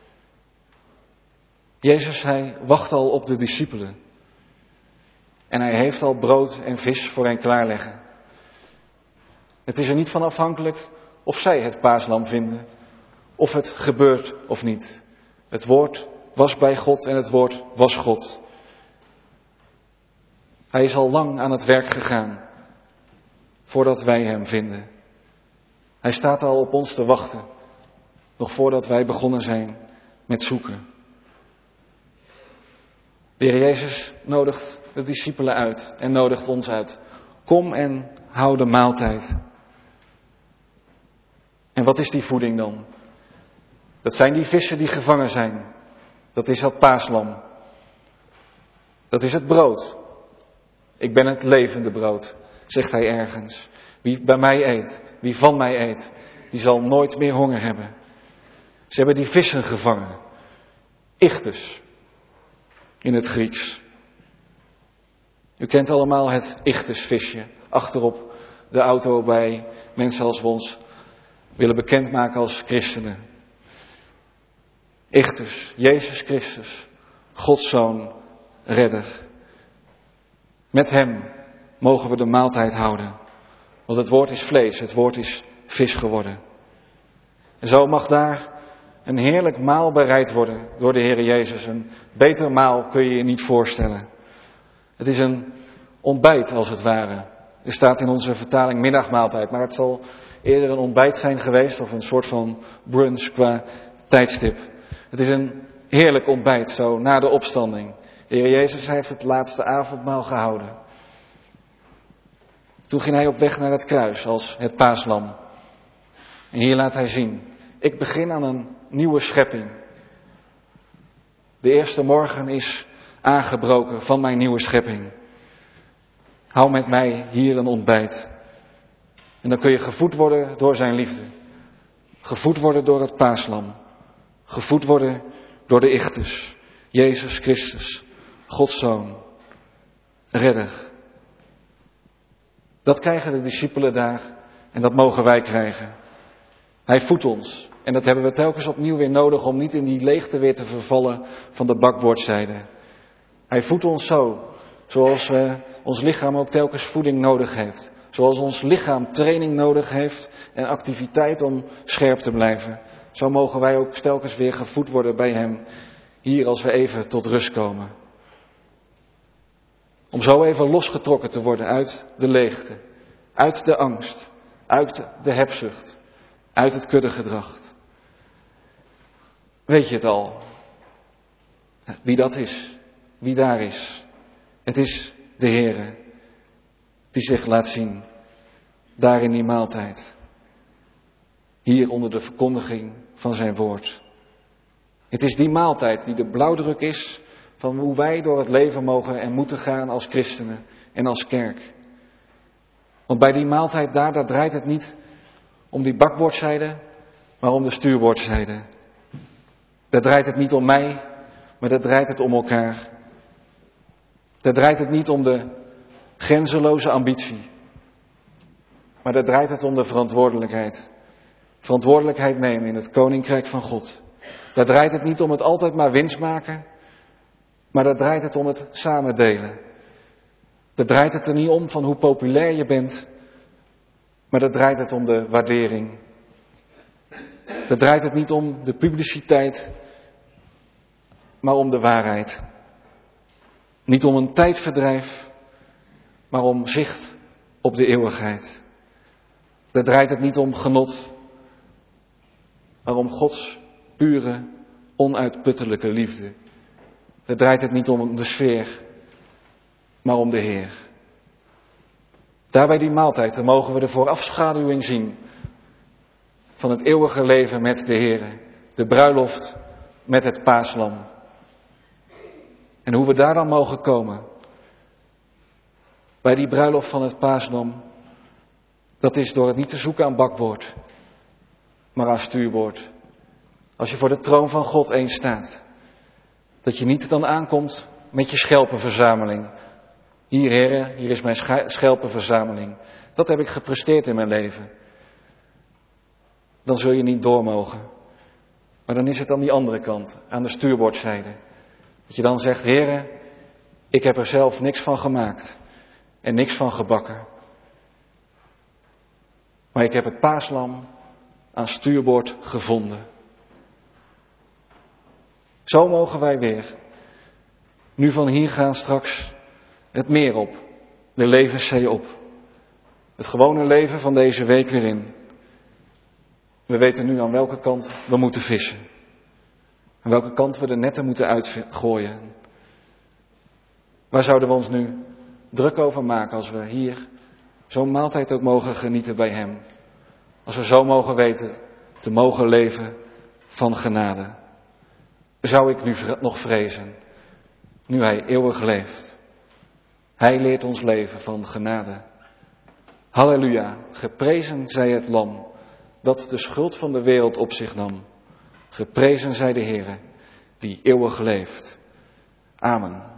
Jezus, hij wacht al op de discipelen. En hij heeft al brood en vis voor hen klaarleggen. Het is er niet van afhankelijk of zij het paaslam vinden. Of het gebeurt of niet. Het woord was bij God en het woord was God. Hij is al lang aan het werk gegaan. Voordat wij hem vinden. Hij staat al op ons te wachten. Nog voordat wij begonnen zijn met zoeken. De Heer Jezus nodigt de discipelen uit en nodigt ons uit. Kom en hou de maaltijd. En wat is die voeding dan? Dat zijn die vissen die gevangen zijn. Dat is dat paaslam. Dat is het brood. Ik ben het levende brood, zegt hij ergens. Wie bij mij eet, wie van mij eet, die zal nooit meer honger hebben. Ze hebben die vissen gevangen. Ichthus, in het Grieks. U kent allemaal het ichthusvisje, achterop de auto bij mensen als we ons willen bekendmaken als christenen. Ichtus, Jezus Christus, Gods Zoon, Redder. Met hem mogen we de maaltijd houden. Want het woord is vlees, het woord is vis geworden. En zo mag daar een heerlijk maal bereid worden door de Heer Jezus. Een beter maal kun je je niet voorstellen. Het is een ontbijt als het ware. Er staat in onze vertaling middagmaaltijd, maar het zal eerder een ontbijt zijn geweest of een soort van brunch qua tijdstip. Het is een heerlijk ontbijt, zo na de opstanding. De Heer Jezus heeft het laatste avondmaal gehouden. Toen ging hij op weg naar het kruis als het paaslam. En hier laat hij zien, ik begin aan een nieuwe schepping. De eerste morgen is aangebroken van mijn nieuwe schepping. Hou met mij hier een ontbijt. En dan kun je gevoed worden door zijn liefde. Gevoed worden door het paaslam. Gevoed worden door de Ichtus. Jezus Christus, Gods Zoon, Redder. Dat krijgen de discipelen daar en dat mogen wij krijgen. Hij voedt ons. En dat hebben we telkens opnieuw weer nodig om niet in die leegte weer te vervallen van de bakboordzijde. Hij voedt ons zo, zoals uh, ons lichaam ook telkens voeding nodig heeft. Zoals ons lichaam training nodig heeft en activiteit om scherp te blijven. Zo mogen wij ook telkens weer gevoed worden bij hem, hier als we even tot rust komen. Om zo even losgetrokken te worden uit de leegte, uit de angst, uit de hebzucht, uit het kuddegedrag. Weet je het al? Wie dat is, wie daar is. Het is de Heere die zich laat zien, daar in die maaltijd. Hier onder de verkondiging van zijn woord. Het is die maaltijd die de blauwdruk is van hoe wij door het leven mogen en moeten gaan als christenen en als kerk. Want bij die maaltijd daar, daar draait het niet om die bakboordzijde, maar om de stuurboordzijde. Daar draait het niet om mij, maar daar draait het om elkaar. Daar draait het niet om de grenzeloze ambitie, maar daar draait het om de verantwoordelijkheid. Verantwoordelijkheid nemen in het Koninkrijk van God. Daar draait het niet om het altijd maar winst maken, maar daar draait het om het samen delen. Daar draait het er niet om van hoe populair je bent, maar daar draait het om de waardering. Daar draait het niet om de publiciteit, maar om de waarheid. Niet om een tijdverdrijf, maar om zicht op de eeuwigheid. Daar draait het niet om genot, maar om Gods pure, onuitputtelijke liefde. Daar draait het niet om de sfeer, maar om de Heer. Daar bij die maaltijd, dan mogen we de voorafschaduwing zien van het eeuwige leven met de Heer. De bruiloft met het paaslam. En hoe we daar dan mogen komen, bij die bruiloft van het paaslam, dat is door het niet te zoeken aan bakboord, maar aan stuurboord. Als je voor de troon van God eens staat, dat je niet dan aankomt met je schelpenverzameling. Hier, heren, hier is mijn schelpenverzameling. Dat heb ik gepresteerd in mijn leven. Dan zul je niet door mogen. Maar dan is het aan die andere kant, aan de stuurboordzijde. Dat je dan zegt, heren, ik heb er zelf niks van gemaakt en niks van gebakken. Maar ik heb het paaslam aan stuurboord gevonden. Zo mogen wij weer, nu van hier gaan straks het meer op, de levenszee op. Het gewone leven van deze week weer in. We weten nu aan welke kant we moeten vissen. Aan welke kant we de netten moeten uitgooien. Waar zouden we ons nu druk over maken als we hier zo'n maaltijd ook mogen genieten bij hem. Als we zo mogen weten te mogen leven van genade. Zou ik nu nog vrezen, nu hij eeuwig leeft. Hij leert ons leven van genade. Halleluja, geprezen zij het lam, dat de schuld van de wereld op zich nam. Geprezen zij de Heere, die eeuwig leeft. Amen.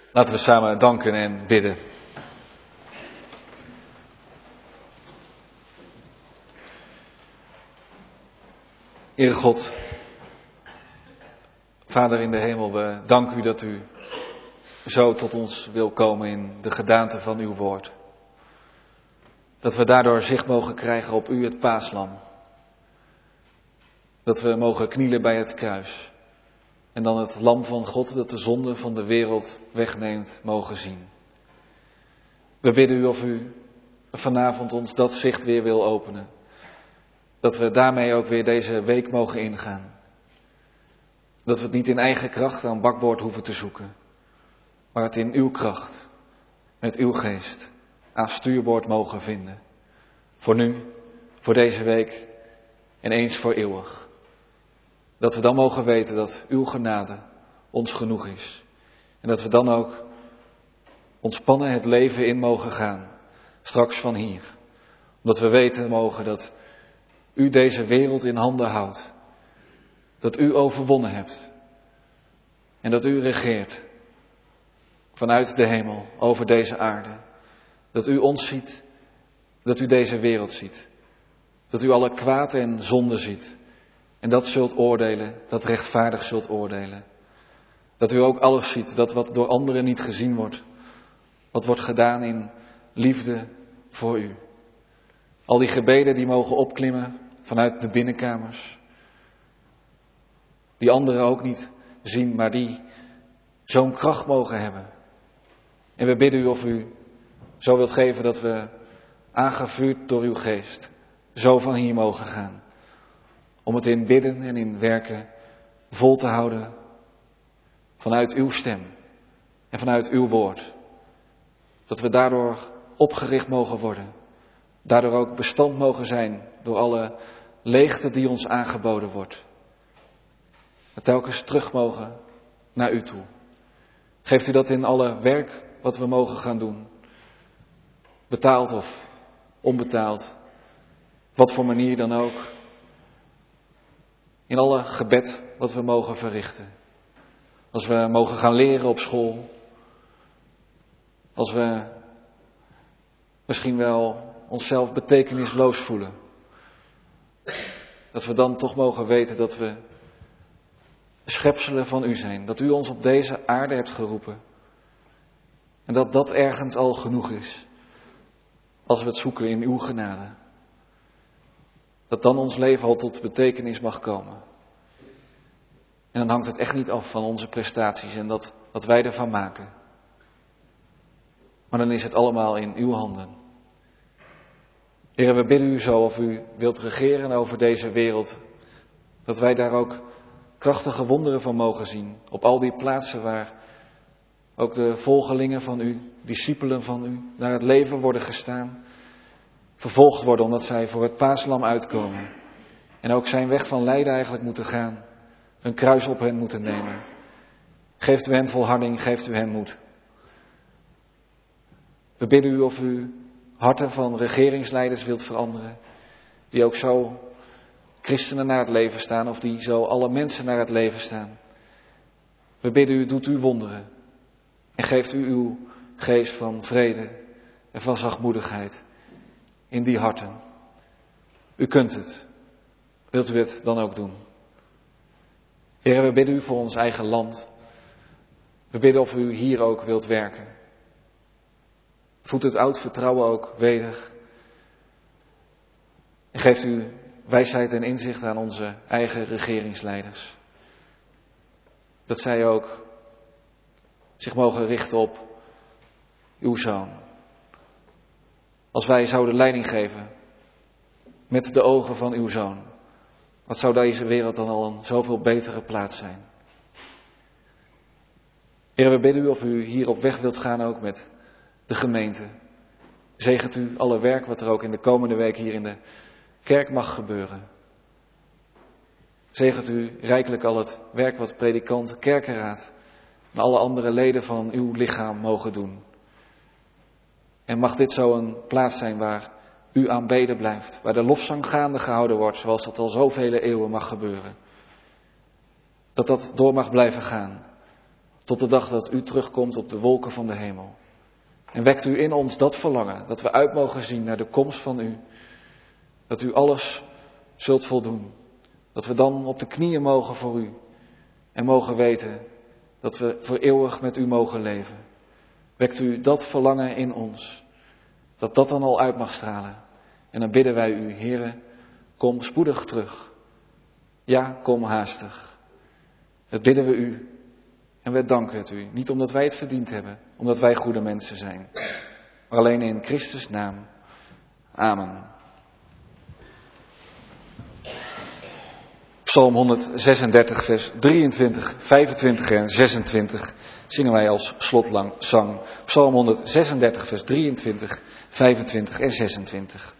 Laten we samen danken en bidden. Heere God, Vader in de hemel, we danken u dat u zo tot ons wil komen in de gedaante van uw woord. Dat we daardoor zicht mogen krijgen op u, het paaslam. Dat we mogen knielen bij het kruis. En dan het lam van God dat de zonde van de wereld wegneemt, mogen zien. We bidden u of u vanavond ons dat zicht weer wil openen. Dat we daarmee ook weer deze week mogen ingaan. Dat we het niet in eigen kracht aan bakboord hoeven te zoeken. Maar het in uw kracht, met uw geest, aan stuurboord mogen vinden. Voor nu, voor deze week en eens voor eeuwig. Dat we dan mogen weten dat uw genade ons genoeg is. En dat we dan ook ontspannen het leven in mogen gaan. Straks van hier. Omdat we weten mogen dat u deze wereld in handen houdt. Dat u overwonnen hebt. En dat u regeert. Vanuit de hemel over deze aarde. Dat u ons ziet. Dat u deze wereld ziet. Dat u alle kwaad en zonde ziet. En dat zult oordelen, dat rechtvaardig zult oordelen. Dat u ook alles ziet, dat wat door anderen niet gezien wordt. Wat wordt gedaan in liefde voor u. Al die gebeden die mogen opklimmen vanuit de binnenkamers. Die anderen ook niet zien, maar die zo'n kracht mogen hebben. En we bidden u of u zo wilt geven dat we, aangevuurd door uw geest, zo van hier mogen gaan. Om het in bidden en in werken vol te houden vanuit uw stem en vanuit uw woord. Dat we daardoor opgericht mogen worden. Daardoor ook bestand mogen zijn door alle leegte die ons aangeboden wordt. Dat telkens terug mogen naar u toe. Geeft u dat in alle werk wat we mogen gaan doen. Betaald of onbetaald. Wat voor manier dan ook. In alle gebed wat we mogen verrichten. Als we mogen gaan leren op school. Als we misschien wel onszelf betekenisloos voelen. Dat we dan toch mogen weten dat we schepselen van u zijn. Dat u ons op deze aarde hebt geroepen. En dat dat ergens al genoeg is. Als we het zoeken in uw genade. Dat dan ons leven al tot betekenis mag komen. En dan hangt het echt niet af van onze prestaties en dat wat wij ervan maken. Maar dan is het allemaal in uw handen. Heer, we bidden u zo of u wilt regeren over deze wereld. Dat wij daar ook krachtige wonderen van mogen zien. Op al die plaatsen waar ook de volgelingen van u, discipelen van u, naar het leven worden gestaan. Vervolgd worden omdat zij voor het paaslam uitkomen. En ook zijn weg van lijden eigenlijk moeten gaan. Een kruis op hen moeten nemen. Geeft u hen volharding, geeft u hen moed. We bidden u of u harten van regeringsleiders wilt veranderen. Die ook zo christenen naar het leven staan of die zo alle mensen naar het leven staan. We bidden u, doet u wonderen. En geeft u uw geest van vrede en van zachtmoedigheid in die harten. U kunt het. Wilt u het dan ook doen? Heer, we bidden u voor ons eigen land. We bidden of u hier ook wilt werken. Voed het oud vertrouwen ook weder. En geeft u wijsheid en inzicht aan onze eigen regeringsleiders. Dat zij ook zich mogen richten op uw zoon. Als wij zouden leiding geven met de ogen van uw zoon. Wat zou deze wereld dan al een zoveel betere plaats zijn. Heer, we bidden u of u hier op weg wilt gaan ook met de gemeente. Zegent u alle werk wat er ook in de komende week hier in de kerk mag gebeuren. Zegent u rijkelijk al het werk wat predikant, kerkenraad en alle andere leden van uw lichaam mogen doen. En mag dit zo een plaats zijn waar u aanbeden blijft, waar de lofzang gaande gehouden wordt, zoals dat al zoveel eeuwen mag gebeuren. Dat dat door mag blijven gaan, tot de dag dat u terugkomt op de wolken van de hemel. En wekt u in ons dat verlangen, dat we uit mogen zien naar de komst van u. Dat u alles zult voldoen. Dat we dan op de knieën mogen voor u. En mogen weten dat we voor eeuwig met u mogen leven. Wekt u dat verlangen in ons. Dat dat dan al uit mag stralen. En dan bidden wij u, Heere, kom spoedig terug. Ja, kom haastig. Dat bidden we u. En we danken het u. Niet omdat wij het verdiend hebben. Omdat wij goede mensen zijn. Maar alleen in Christus' naam. Amen. Psalm honderdzesendertig, vers drieëntwintig, vijfentwintig en zesentwintig zingen wij als slotzang. Psalm honderdzesendertig, vers drieëntwintig, vijfentwintig en zesentwintig.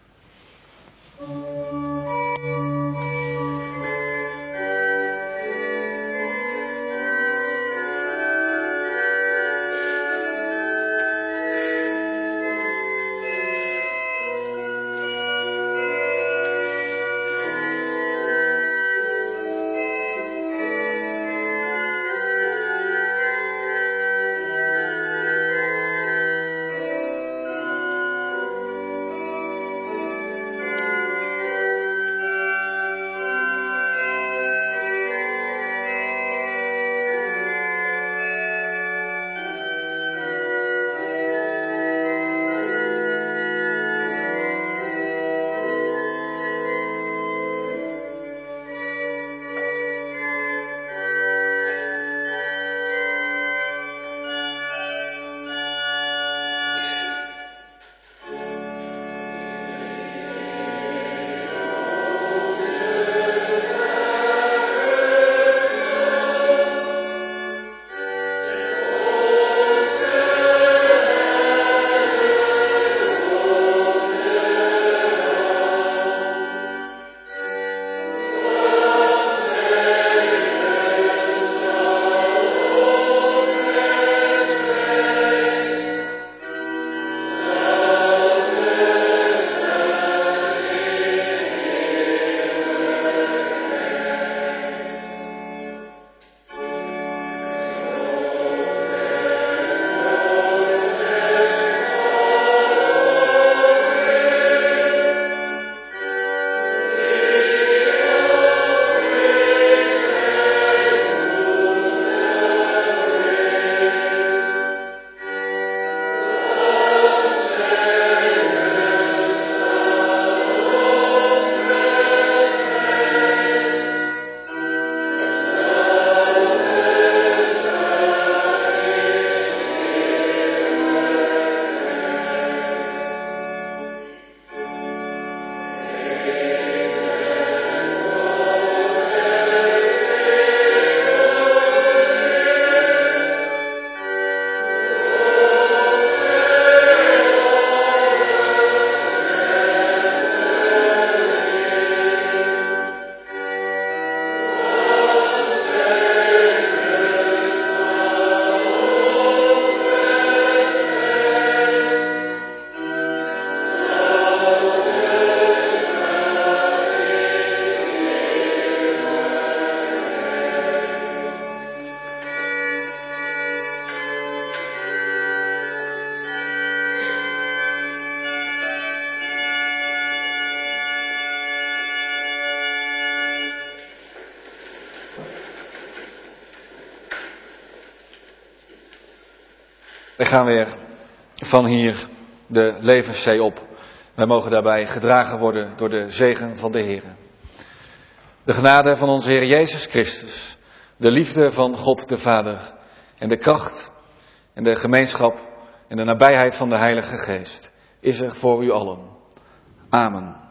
Wij gaan weer van hier de levenszee op. Wij mogen daarbij gedragen worden door de zegen van de Heer. De genade van onze Heer Jezus Christus, de liefde van God de Vader en de kracht en de gemeenschap en de nabijheid van de Heilige Geest is er voor u allen. Amen.